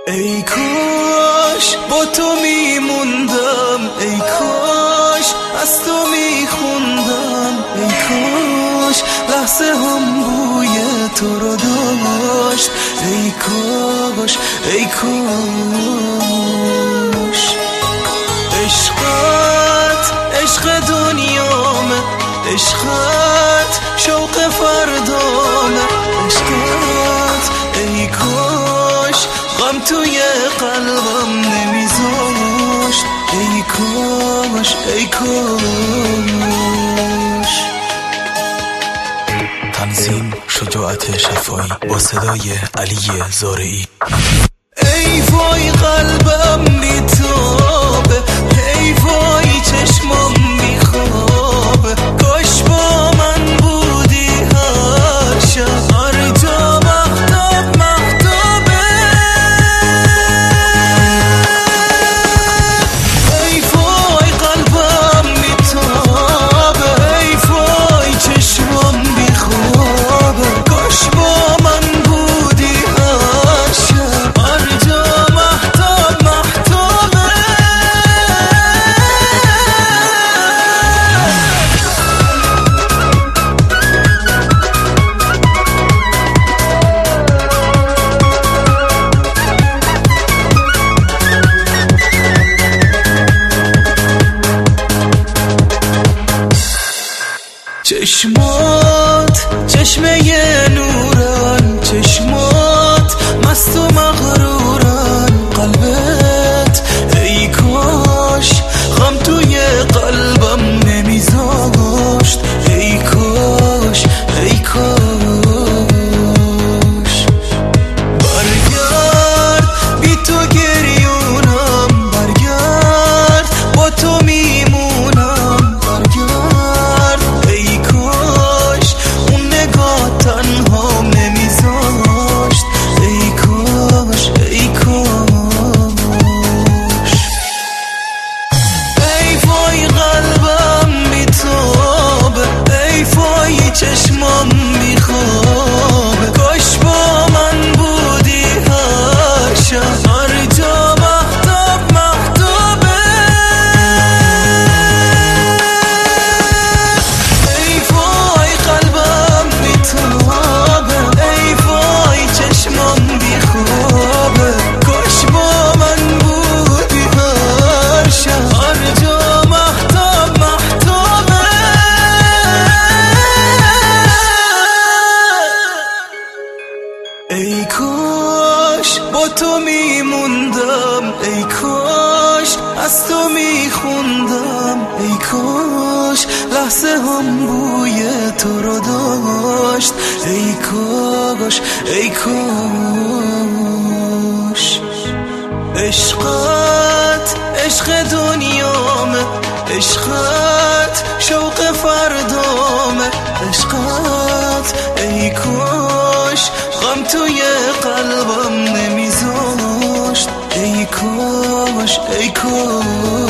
ای کاش با تو میموندم، ای کاش از تو میخوندم، ای کاش لحظه هم بوی تو رو داشت، ای کاش ای کاش. عشقت عشق دنیامه، عشقت شوق فردامه، عشقت ای کاش غم توی قلبم نمیذاشت، ای کاش ای کاش. تنظیم شجاعت شفایی با صدای علی زارعی. ای وای قلبم بی‌تابه، ای وای چشمم بی‌خوابه، کاش با من بودی هر شب، هر جا مهتاب مهتابه. ای وای قلبم بی‌تابه، ای وای چشمم بی‌خوابه، کاش با من بودی هر شب، هر جا مهتاب مهتابه. چشمات چشمه نورن، چشمات مست و مغرورن، قلبت ای کاش غم توی قلبم نمیذاشت، ای کاش ای کاش. برگرد بی تو گریونم، برگرد با تو میمونم، برگرد ای کاش اون نگاه تنها نمیذاشت، ای کاش ای کاش. ای وای قلبم بی‌تابه، ای وای چشمم بی‌خوابه، کاش با من بودی هر شب، هر جا مهتاب مهتابه. ای وای قلبم بی‌تابه، ای وای چشمم بی‌خوابه، کاش با من بودی هر شب، هر جا مهتاب مهتابه. ای کاش با تو میموندم، ای کاش از تو میخوندم، ای کاش لحظه هم بوی تو رو داشت، ای کاش ای کاش. عشقت عشق دنیامه، عشقت شوق فردامه، عشقت ای کاش غم توی قلبم نمیذاشت، ای کاش ای کاش.